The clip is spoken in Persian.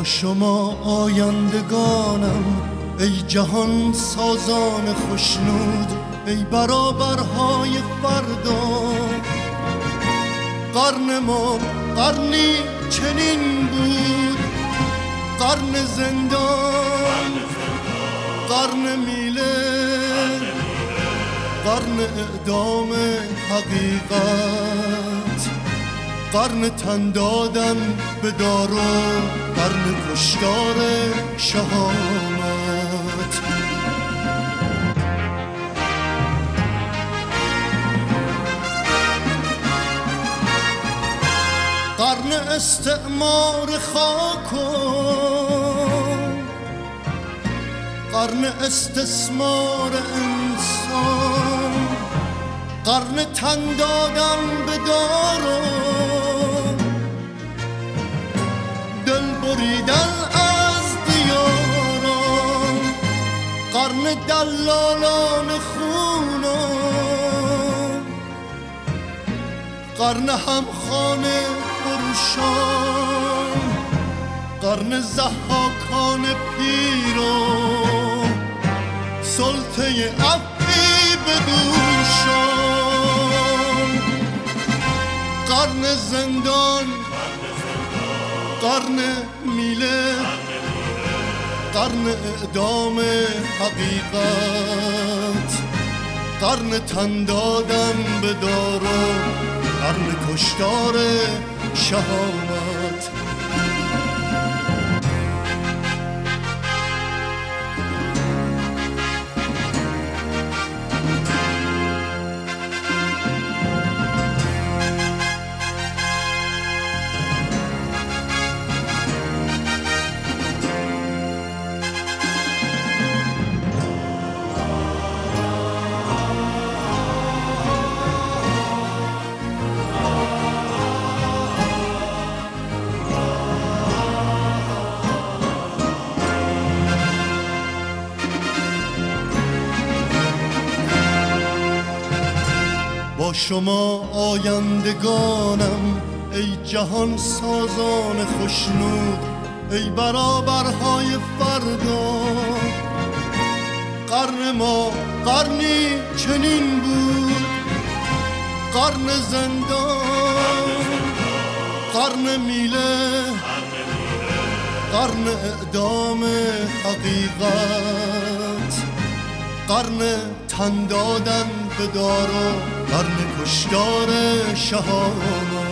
با شما آیندگانم ای جهان سازان خوشنود، ای برابرهای فردا. قرن ما قرنی چنین بود، قرن زندان، قرن میله، قرن اعدام حقیقت، قرن تن دادن به دارو، قرن کشتار شهامت. قرن استعمار خاک و قرن استثمار انسان، قرن تن دادن به دارو، دل بریدن از دیاران، قرن دلالان خونان، قرن همخانه فروشان، قرن ضحاکان پیر و سلطه عفی بدوشان، قرن زندان، قرن میله، قرن اعدام حقیقت، قرن تن دادن به دارو، قرن کشتار شهامت. با شما آیندگانم ای جهان سازان خوشنود، ای برابرهای فردا. قرن ما قرنی چنین بود، قرن زندان، قرن میله، قرن اعدام حقیقت، قرن تن دادن به دارو، قرن کشتار شهامت.